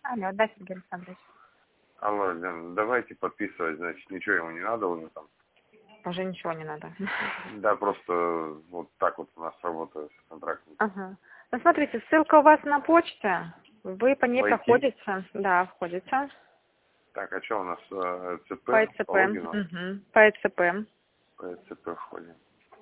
Алло, да, Сергей Александрович. Алло, Лен, давайте подписывать, значит, ничего ему не надо уже там. Уже ничего не надо. Да, просто вот так вот у нас работает контракт. Ага. Ну, смотрите, ссылка у вас на почте. Вы по ней Войти. проходите. Да, входите. Так, а что у нас ЦП По ЭЦП. по логину? Угу. По ЭЦП. По ЦП входим.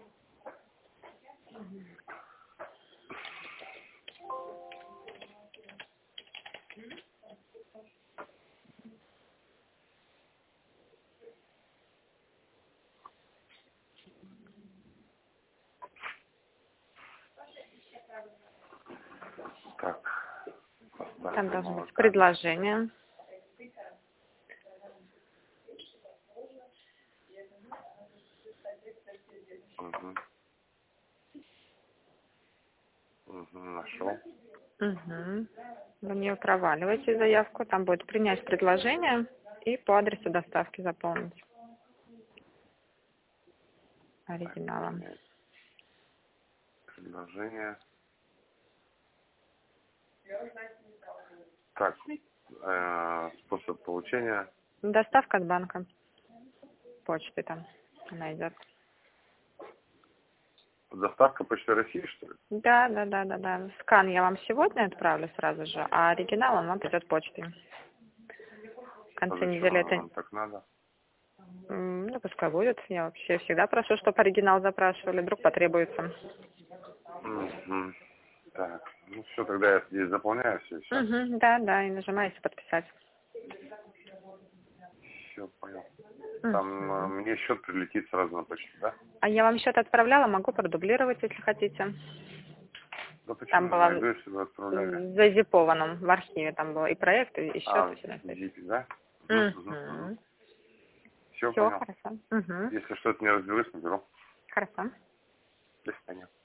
Так, Там должно быть предложение. Угу. Угу, нашел. Угу. Вы не проваливаете заявку. Там будет принять предложение и по адресу доставки заполнить оригиналом. Предложение. Так, способ получения. Доставка от банка. Почты там она идет. Доставка Почты России, что ли? Да. Скан я вам сегодня отправлю сразу же, а оригинал он вам придет почтой. В конце недели это... Вам так надо? Ну, пускай будет. Я вообще всегда прошу, чтобы оригинал запрашивали, вдруг потребуется. Угу. Так, ну все, тогда я здесь заполняю все. Угу, да, и нажимаете подписать. Все, понял. Там мне счет прилетит сразу на почту, да? А я вам счет отправляла, могу продублировать, если хотите. Да почему? Там было Найду, если вы отправляли. зазипованном в архиве, там было и проект, и счет. В зипе, да? Угу. Все, Все, понял. хорошо. Угу. Если что-то не разберусь, наберу. Хорошо. До свидания.